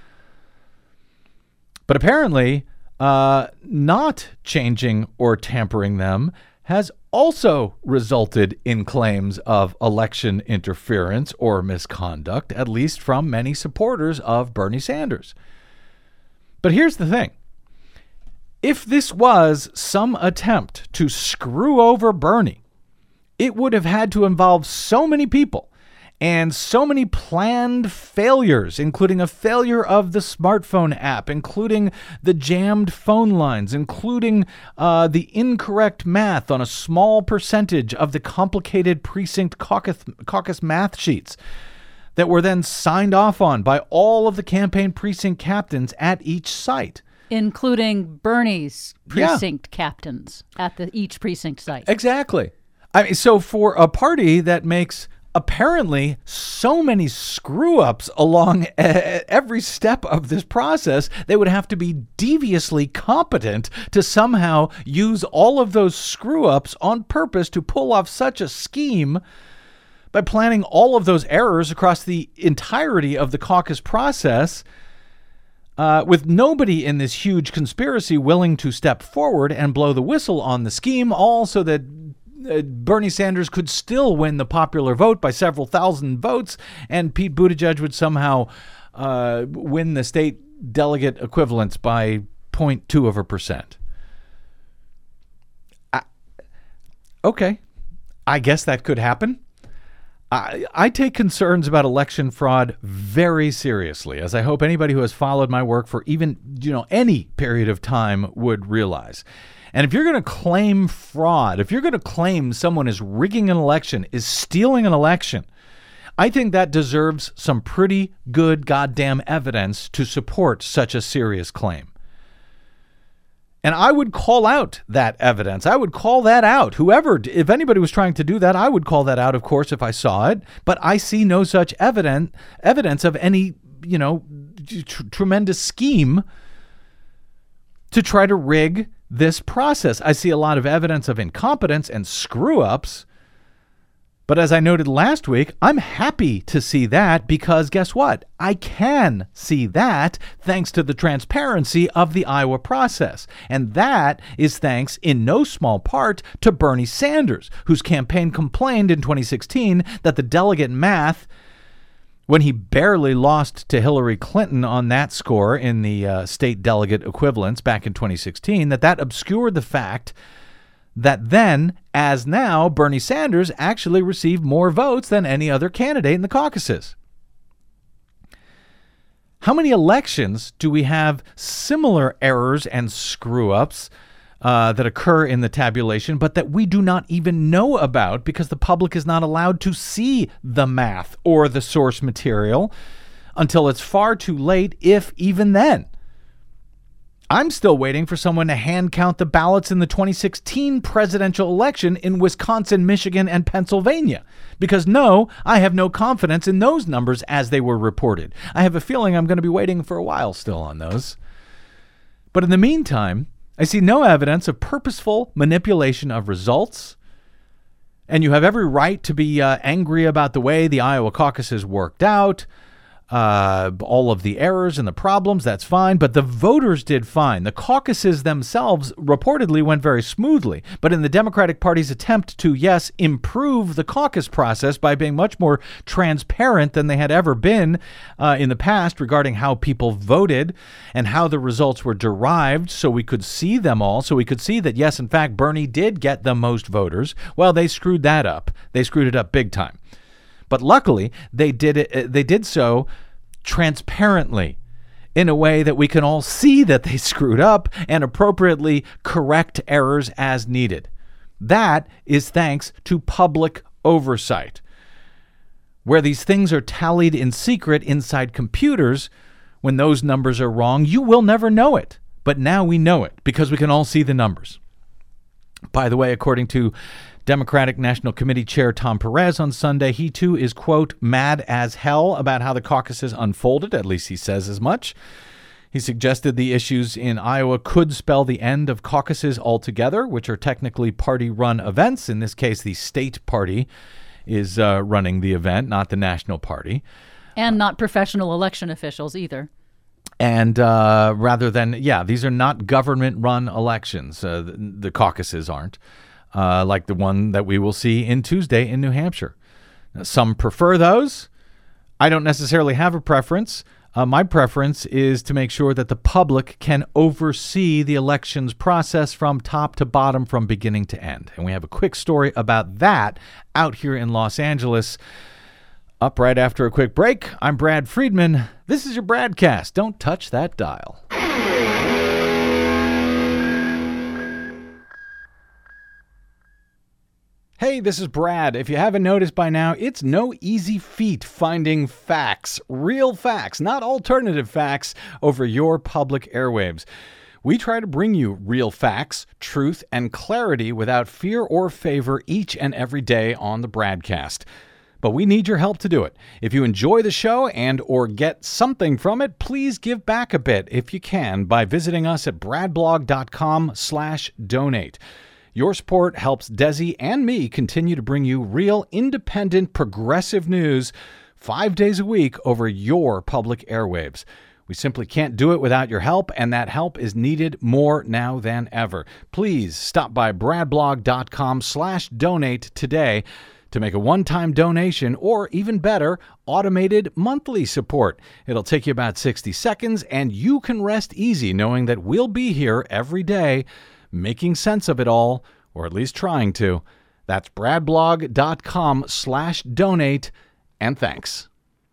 Speaker 2: But apparently, uh, not changing or tampering them has also resulted in claims of election interference or misconduct, at least from many supporters of Bernie Sanders. But here's the thing. If this was some attempt to screw over Bernie, it would have had to involve so many people and so many planned failures, including a failure of the smartphone app, including the jammed phone lines, including uh, the incorrect math on a small percentage of the complicated precinct caucus, caucus math sheets that were then signed off on by all of the campaign precinct captains at each site.
Speaker 4: Including Bernie's precinct
Speaker 2: Yeah.
Speaker 4: captains at the each precinct site.
Speaker 2: Exactly. I mean, so for a party that makes apparently so many screw-ups along every step of this process, they would have to be deviously competent to somehow use all of those screw-ups on purpose to pull off such a scheme by planning all of those errors across the entirety of the caucus process. uh, with nobody in this huge conspiracy willing to step forward and blow the whistle on the scheme, all so that uh, Bernie Sanders could still win the popular vote by several thousand votes, and Pete Buttigieg would somehow uh, win the state delegate equivalents by zero point two of a percent. I, okay, I guess that could happen. I, I take concerns about election fraud very seriously, as I hope anybody who has followed my work for even, you know, any period of time would realize. And if you're going to claim fraud, if you're going to claim someone is rigging an election, is stealing an election, I think that deserves some pretty good goddamn evidence to support such a serious claim. And I would call out that evidence. I would call that out. Whoever, if anybody was trying to do that, I would call that out, of course, if I saw it. But I see no such evidence evidence of any, you know, tr- tremendous scheme to try to rig this process. I see a lot of evidence of incompetence and screw-ups. But as I noted last week, I'm happy to see that because guess what? I can see that thanks to the transparency of the Iowa process. And that is thanks in no small part to Bernie Sanders, whose campaign complained in twenty sixteen that the delegate math, when he barely lost to Hillary Clinton on that score in the uh, state delegate equivalents back in twenty sixteen, that that obscured the fact that then, as now, Bernie Sanders actually received more votes than any other candidate in the caucuses. How many elections do we have similar errors and screw-ups uh, that occur in the tabulation, but that we do not even know about because the public is not allowed to see the math or the source material until it's far too late, if even then? I'm still waiting for someone to hand count the ballots in the twenty sixteen presidential election in Wisconsin, Michigan, and Pennsylvania. Because no, I have no confidence in those numbers as they were reported. I have a feeling I'm going to be waiting for a while still on those. But in the meantime, I see no evidence of purposeful manipulation of results. And you have every right to be uh, angry about the way the Iowa caucuses worked out. Uh, all of the errors and the problems, that's fine, but the voters did fine. The caucuses themselves reportedly went very smoothly, but in the Democratic Party's attempt to, yes, improve the caucus process by being much more transparent than they had ever been uh, in the past regarding how people voted and how the results were derived so we could see them all, so we could see that, yes, in fact, Bernie did get the most voters. Well, they screwed that up. They screwed it up big time. But luckily, they did it. They did so transparently in a way that we can all see that they screwed up and appropriately correct errors as needed. That is thanks to public oversight. Where these things are tallied in secret inside computers, when those numbers are wrong, you will never know it. But now we know it because we can all see the numbers. By the way, according to Democratic National Committee Chair Tom Perez on Sunday, he too is, quote, mad as hell about how the caucuses unfolded. At least he says as much. He suggested the issues in Iowa could spell the end of caucuses altogether, which are technically party-run events. In this case, the state party is uh, running the event, not the national party.
Speaker 4: And not professional election officials either.
Speaker 2: And uh, rather than, yeah, these are not government-run elections. Uh, the, the caucuses aren't. Uh, like the one that we will see in Tuesday in New Hampshire. Now, some prefer those. I don't necessarily have a preference. Uh, my preference is to make sure that the public can oversee the elections process from top to bottom, from beginning to end. And we have a quick story about that out here in Los Angeles. Up right after a quick break. I'm Brad Friedman. This is your Bradcast. Don't touch that dial. Hey, this is Brad. If you haven't noticed by now, it's no easy feat finding facts, real facts, not alternative facts, over your public airwaves. We try to bring you real facts, truth, and clarity without fear or favor each and every day on the Bradcast. But we need your help to do it. If you enjoy the show and or get something from it, please give back a bit if you can by visiting us at bradblog.com slash donate. Your support helps Desi and me continue to bring you real, independent, progressive news five days a week over your public airwaves. We simply can't do it without your help, and that help is needed more now than ever. Please stop by bradblog.com slash donate today to make a one-time donation or, even better, automated monthly support. It'll take you about sixty seconds, and you can rest easy knowing that we'll be here every day making sense of it all, or at least trying to. That's bradblog.com slash donate, and thanks.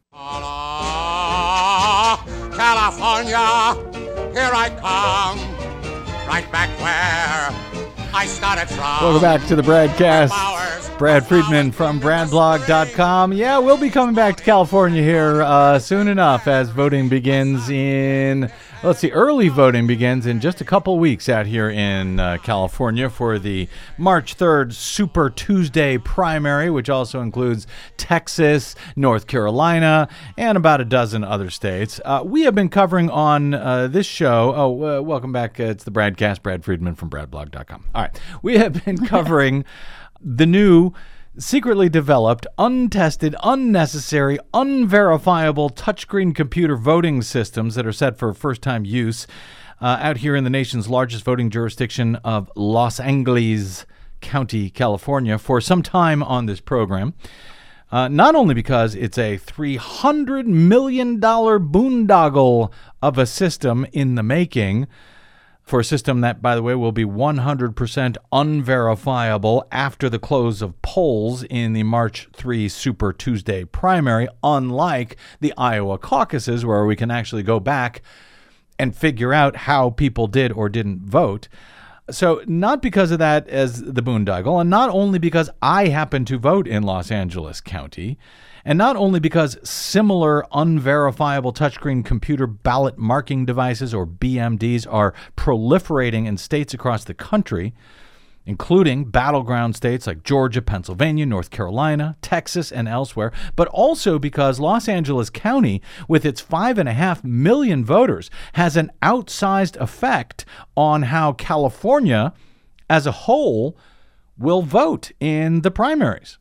Speaker 12: California, here I come, right back where I started from.
Speaker 2: Welcome back to the Bradcast. Brad Friedman from bradblog dot com. Yeah, we'll be coming back to California here uh, soon enough as voting begins in, let's see, early voting begins in just a couple weeks out here in uh, California for the March third Super Tuesday primary, which also includes Texas, North Carolina, and about a dozen other states. Uh, we have been covering on uh, this show, oh, uh, welcome back, uh, it's the Bradcast, Brad Friedman from bradblog dot com. All right, we have been covering the new, secretly developed, untested, unnecessary, unverifiable touchscreen computer voting systems that are set for first-time use uh, out here in the nation's largest voting jurisdiction of Los Angeles County, California, for some time on this program. Uh, not only because it's a three hundred million dollars boondoggle of a system in the making, for a system that, by the way, will be one hundred percent unverifiable after the close of polls in the March third Super Tuesday primary, unlike the Iowa caucuses, where we can actually go back and figure out how people did or didn't vote. So not because of that as the boondoggle, and not only because I happen to vote in Los Angeles County, and not only because similar unverifiable touchscreen computer ballot marking devices, or B M Ds, are proliferating in states across the country, including battleground states like Georgia, Pennsylvania, North Carolina, Texas, and elsewhere, but also because Los Angeles County, with its five and a half million voters, has an outsized effect on how California as a whole will vote in the primaries,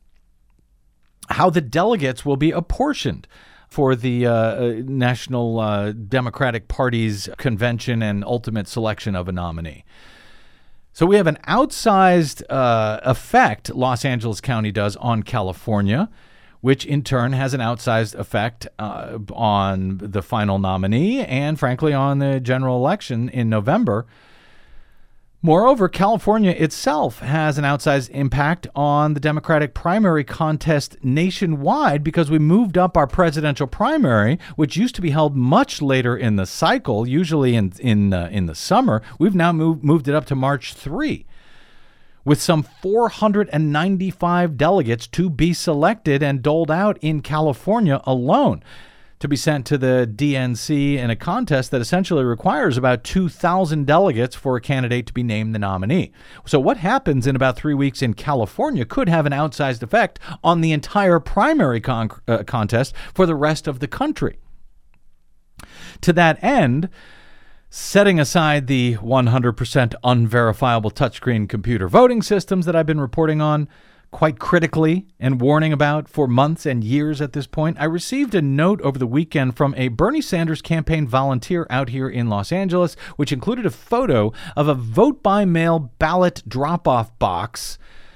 Speaker 2: how the delegates will be apportioned for the uh, National uh, Democratic Party's convention and ultimate selection of a nominee. So we have an outsized uh, effect Los Angeles County does on California, which in turn has an outsized effect uh, on the final nominee and, frankly, on the general election in November. Moreover, California itself has an outsized impact on the Democratic primary contest nationwide because we moved up our presidential primary, which used to be held much later in the cycle, usually in in uh, in the summer. We've now moved moved it up to March third, with some four hundred ninety-five delegates to be selected and doled out in California alone, to be sent to the D N C in a contest that essentially requires about two thousand delegates for a candidate to be named the nominee. So what happens in about three weeks in California could have an outsized effect on the entire primary con- uh, contest for the rest of the country. To that end, setting aside the one hundred percent unverifiable touchscreen computer voting systems that I've been reporting on quite critically and warning about for months and years at this point, I received a note over the weekend from a Bernie Sanders campaign volunteer out here in Los Angeles, which included a photo of a vote-by-mail ballot drop-off box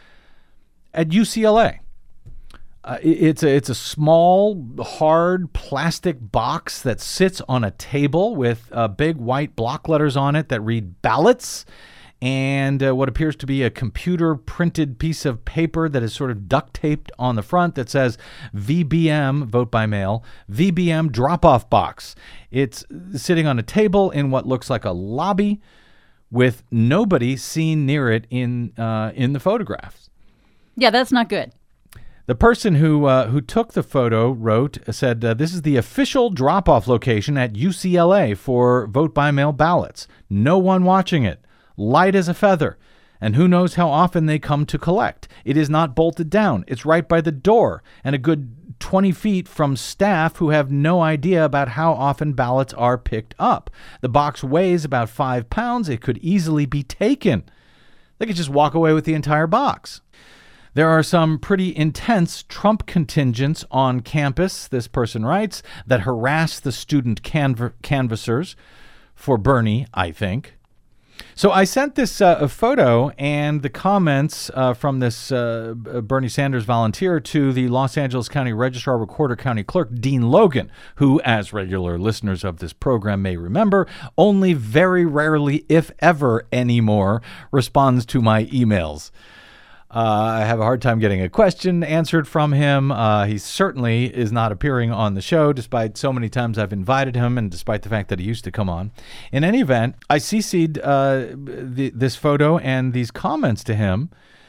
Speaker 2: at U C L A. Uh, it's a it's a small, hard plastic box that sits on a table with uh, big white block letters on it that read ballots, and uh, what appears to be a computer-printed piece of paper that is sort of duct-taped on the front that says V B M, vote by mail, V B M drop-off box. It's sitting on a table in what looks like a lobby with nobody seen near it in uh, in the photographs.
Speaker 4: Yeah, that's not good.
Speaker 2: The person who uh, who took the photo wrote, said, uh, this is the official drop-off location at U C L A for vote-by-mail ballots. No one watching it. Light as a feather, and who knows how often they come to collect. It is not bolted down. It's right by the door and a good twenty feet from staff who have no idea about how often ballots are picked up. The box weighs about five pounds. It could easily be taken. They could just walk away with the entire box. There are some pretty intense Trump contingents on campus, this person writes, that harass the student canv- canvassers for Bernie, I think. So I sent this uh, photo and the comments uh, from this uh, Bernie Sanders volunteer to the Los Angeles County Registrar, Recorder, County Clerk, Dean Logan, who, as regular listeners of this program may remember, only very rarely, if ever anymore, responds to my emails. Uh, I have a hard time getting a question answered from him. Uh, he certainly is not appearing on the show, despite so many times I've invited him and despite the fact that he used to come on. In any event, I C C'd uh, the, this photo and these comments to him.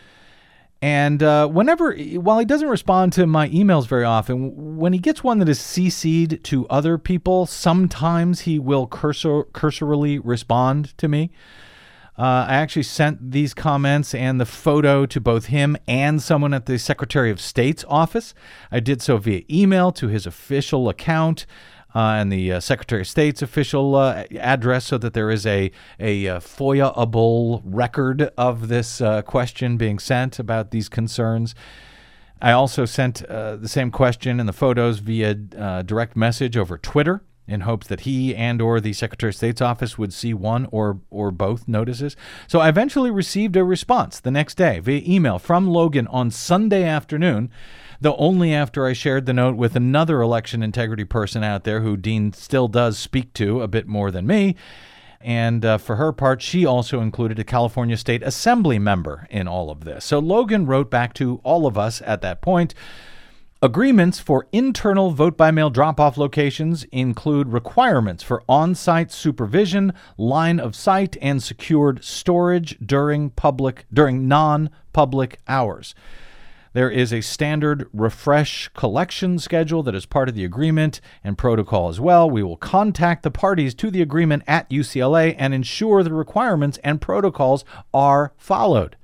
Speaker 2: And uh, whenever, while he doesn't respond to my emails very often, when he gets one that is C C'd to other people, sometimes he will cursor, cursorily respond to me. Uh, I actually sent these comments and the photo to both him and someone at the Secretary of State's office. I did so via email to his official account uh, and the uh, Secretary of State's official uh, address so that there is a, a uh, FOIA-able record of this uh, question being sent about these concerns. I also sent uh, the same question and the photos via uh, direct message over Twitter, in hopes that he and or the Secretary of State's office would see one or or both notices. So I eventually received a response the next day via email from Logan on Sunday afternoon, though only after I shared the note with another election integrity person out there who Dean still does speak to a bit more than me. And uh, for her part, she also included a California State Assembly member in all of this. So Logan wrote back to all of us at that point. Agreements for internal vote-by-mail drop-off locations include requirements for on-site supervision, line of sight, and secured storage during public during non-public hours. There is a standard refresh collection schedule that is part of the agreement and protocol as well. We will contact the parties to the agreement at U C L A and ensure the requirements and protocols are followed.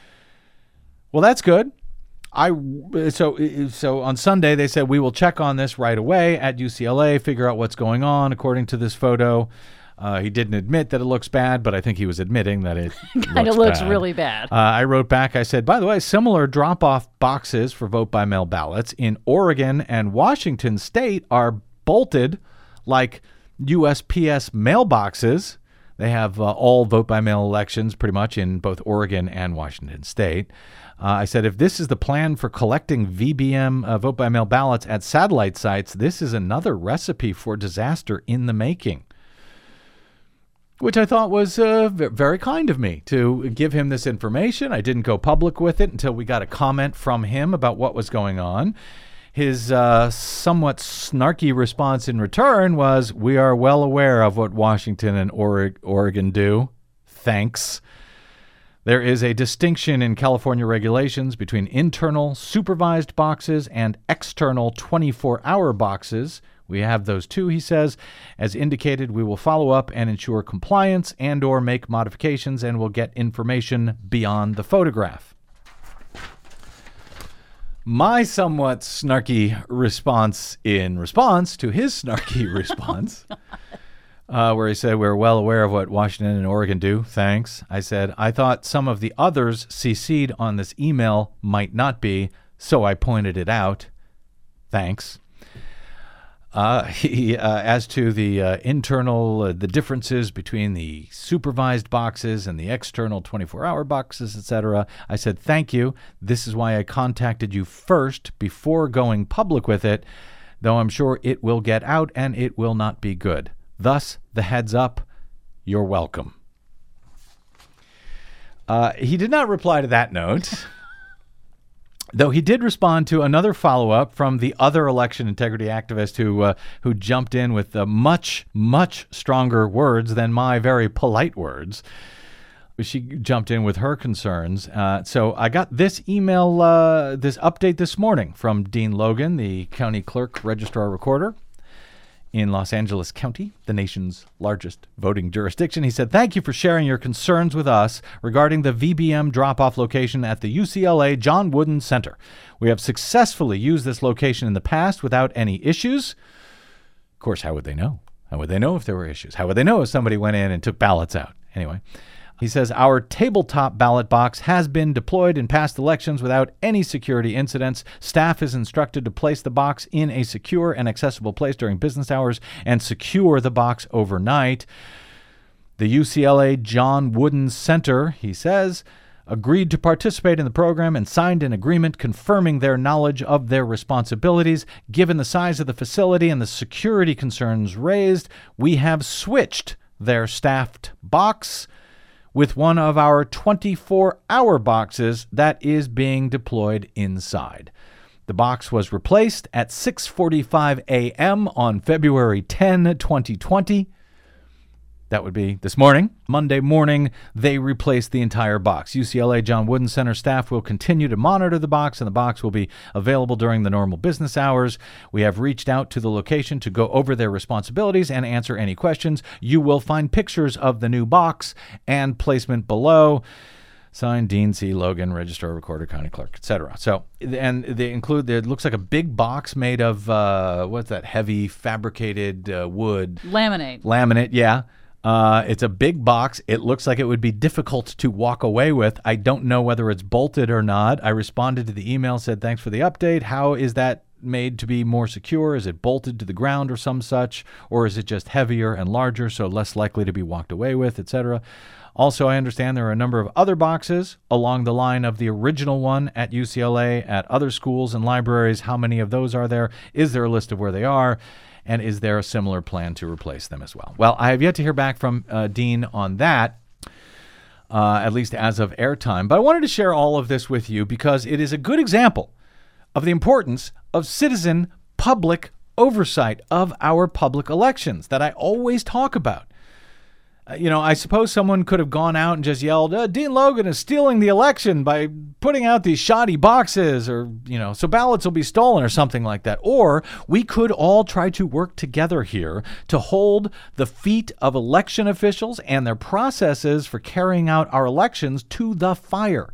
Speaker 2: Well, that's good. I so so on Sunday they said we will check on this right away at U C L A, figure out what's going on according to this photo. Uh, he didn't admit that it looks bad, but I think he was admitting that it
Speaker 4: kind of looks
Speaker 2: bad.
Speaker 4: really bad.
Speaker 2: Uh, I wrote back, I said, by the way, similar drop-off boxes for vote-by-mail ballots in Oregon and Washington State are bolted like U S P S mailboxes. They have uh, all vote-by-mail elections pretty much in both Oregon and Washington State. Uh, I said, if this is the plan for collecting V B M uh, vote-by-mail ballots at satellite sites, this is another recipe for disaster in the making. Which I thought was uh, very kind of me to give him this information. I didn't go public with it until we got a comment from him about what was going on. His uh, somewhat snarky response in return was, we are well aware of what Washington and or- Oregon do. Thanks. There is a distinction in California regulations between internal supervised boxes and external twenty-four hour boxes. We have those too, he says. As indicated, we will follow up and ensure compliance and or make modifications and will get information beyond the photograph. My somewhat snarky response in response to his snarky response, uh, where he said, we're well aware of what Washington and Oregon do. Thanks. I said, I thought some of the others C C'd on this email might not be, so I pointed it out. Thanks. Uh, he, uh, as to the uh, internal, uh, the differences between the supervised boxes and the external twenty-four hour boxes, et cetera, I said, thank you. This is why I contacted you first before going public with it, though I'm sure it will get out and it will not be good. Thus, the heads up, you're welcome. Uh, he did not reply to that note. Though he did respond to another follow-up from the other election integrity activist who uh, who jumped in with uh, much, much stronger words than my very polite words. She jumped in with her concerns. Uh, so I got this email, uh, this update this morning from Dean Logan, the county clerk, registrar, recorder in Los Angeles County, the nation's largest voting jurisdiction. He said, thank you for sharing your concerns with us regarding the V B M drop-off location at the U C L A John Wooden Center. We have successfully used this location in the past without any issues. Of course, how would they know? How would they know if there were issues? How would they know if somebody went in and took ballots out? Anyway, He says, our tabletop ballot box has been deployed in past elections without any security incidents. Staff is instructed to place the box in a secure and accessible place during business hours and secure the box overnight. The U C L A John Wooden Center, he says, agreed to participate in the program and signed an agreement confirming their knowledge of their responsibilities. Given the size of the facility and the security concerns raised, we have switched their staffed box with one of our twenty-four hour boxes that is being deployed inside. The box was replaced at six forty-five a.m. on February tenth, twenty twenty. That would be this morning. Monday morning, they replaced the entire box. U C L A John Wooden Center staff will continue to monitor the box, and the box will be available during the normal business hours. We have reached out to the location to go over their responsibilities and answer any questions. You will find pictures of the new box and placement below. Signed, Dean C. Logan, Registrar, Recorder, County Clerk, et cetera. So, and they include, it looks like a big box made of, uh, what's that, heavy fabricated uh, wood.
Speaker 4: Laminate.
Speaker 2: Laminate, yeah. Uh, it's a big box. It looks like it would be difficult to walk away with. I don't know whether it's bolted or not. I responded to the email, said, thanks for the update. How is that made to be more secure? Is it bolted to the ground or some such? Or is it just heavier and larger, so less likely to be walked away with, et cetera? Also, I understand there are a number of other boxes along the line of the original one at U C L A, at other schools and libraries. How many of those are there? Is there a list of where they are? And is there a similar plan to replace them as well? Well, I have yet to hear back from uh, Dean on that, uh, at least as of airtime. But I wanted to share all of this with you because it is a good example of the importance of citizen public oversight of our public elections that I always talk about. Uh, you know, I suppose someone could have gone out and just yelled, uh, Dean Logan is stealing the election by putting out these shoddy boxes, or, you know, so ballots will be stolen or something like that. Or we could all try to work together here to hold the feet of election officials and their processes for carrying out our elections to the fire,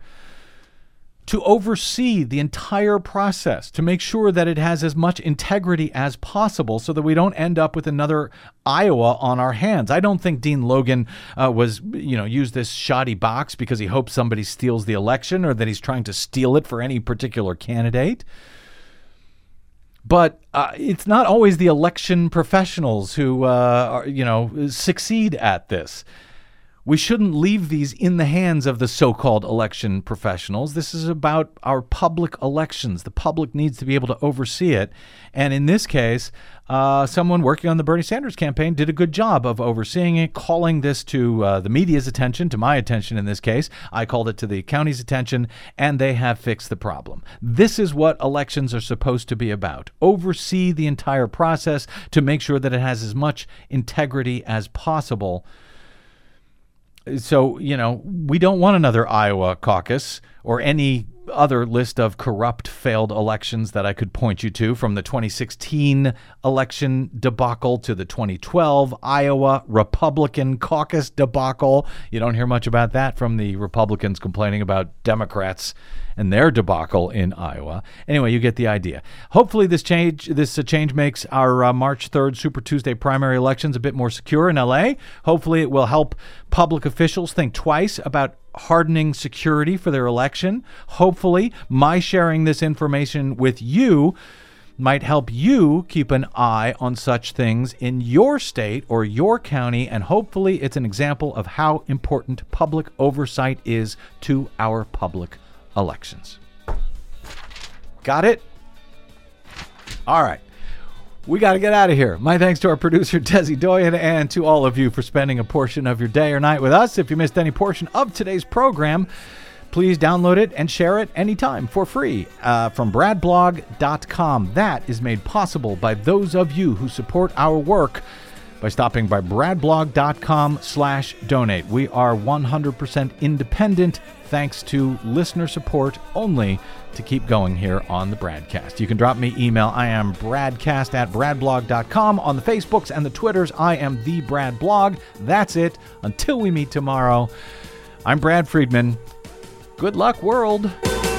Speaker 2: to oversee the entire process, to make sure that it has as much integrity as possible so that we don't end up with another Iowa on our hands. I don't think Dean Logan uh, was, you know, used this shoddy box because he hopes somebody steals the election or that he's trying to steal it for any particular candidate. But uh, it's not always the election professionals who, uh, are, you know, succeed at this. We shouldn't leave these in the hands of the so-called election professionals. This is about our public elections. The public needs to be able to oversee it. And in this case, uh, someone working on the Bernie Sanders campaign did a good job of overseeing it, calling this to uh, the media's attention, to my attention in this case. I called it to the county's attention, and they have fixed the problem. This is what elections are supposed to be about. Oversee the entire process to make sure that it has as much integrity as possible. So, you know, we don't want another Iowa caucus or any other list of corrupt failed elections that I could point you to, from the twenty sixteen election debacle to the twenty twelve Iowa Republican caucus debacle. You don't hear much about that from the Republicans complaining about Democrats and their debacle in Iowa. Anyway, you get the idea. Hopefully this change this uh, change makes our uh, March third Super Tuesday primary elections a bit more secure in L A. Hopefully it will help public officials think twice about hardening security for their election. Hopefully my sharing this information with you might help you keep an eye on such things in your state or your county, and hopefully it's an example of how important public oversight is to our public elections. Got it? All right. We got to get out of here. My thanks to our producer, Desi Doyen, and to all of you for spending a portion of your day or night with us. If you missed any portion of today's program, please download it and share it anytime for free uh, from brad blog dot com. That is made possible by those of you who support our work by stopping by brad blog dot com slash donate. We are one hundred percent independent thanks to listener support only to keep going here on the Bradcast. You can drop me email. I am bradcast at brad blog dot com. On the Facebooks and the Twitters, I am the Brad Blog. That's it. Until we meet tomorrow, I'm Brad Friedman. Good luck, world.